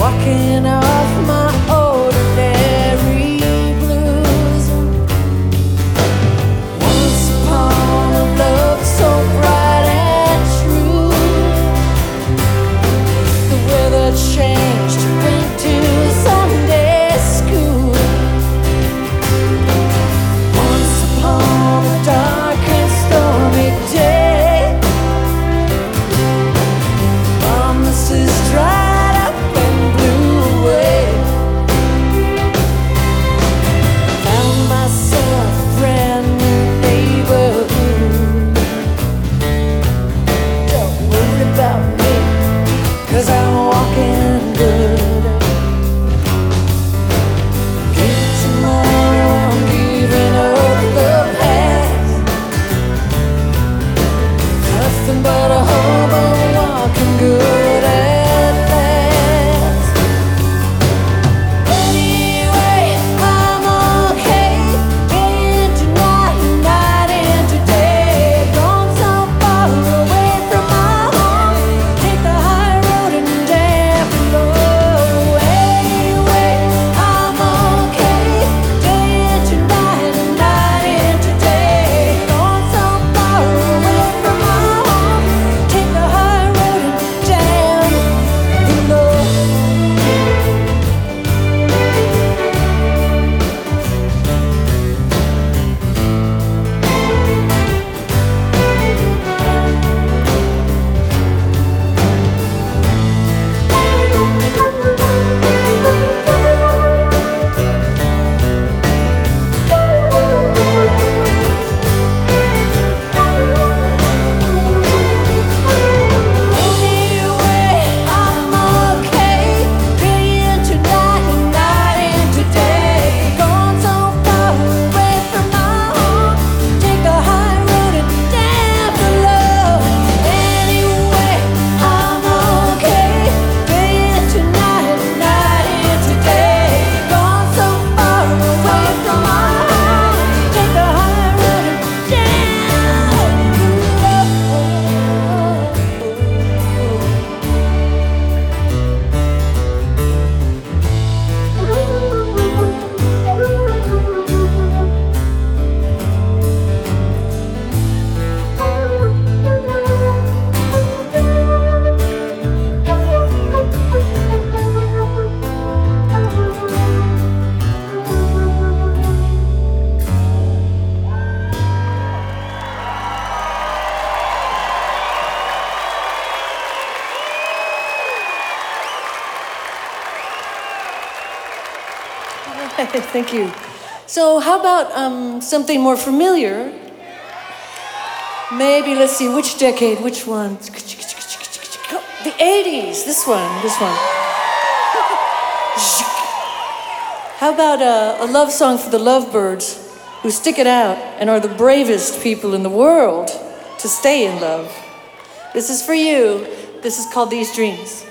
walking off my ordinary blues. Once upon a love so bright and true, the weather changed, went to Sunday school. Once upon a dark and stormy day, promises dried up and blew away. Found myself a brand new neighborhood. Don't worry about me, 'cause I'm walking good. Give tomorrow, I'm giving up the past. Nothing but a hobo walking good at last. Anyway, I'm okay. Day into night, night into day. Gone so far away from my home. Take the high road and damn low. Anyway, I'm okay. Day into night, night into day. Gone so far away from my home. Take the high road and damn low. Anyway, I'm okay. Day into night and night into day. Gone so far away from my home. Take the high road and damn low. Anyway, I'm okay. Day into night and night into day. Gone so far away from my home. Take the high road and damn Thank you. So how about something more familiar? Maybe, let's see, which decade, which one? The 80s, this one. How about a love song for the lovebirds who stick it out and are the bravest people in the world to stay in love? This is for you. This is called These Dreams.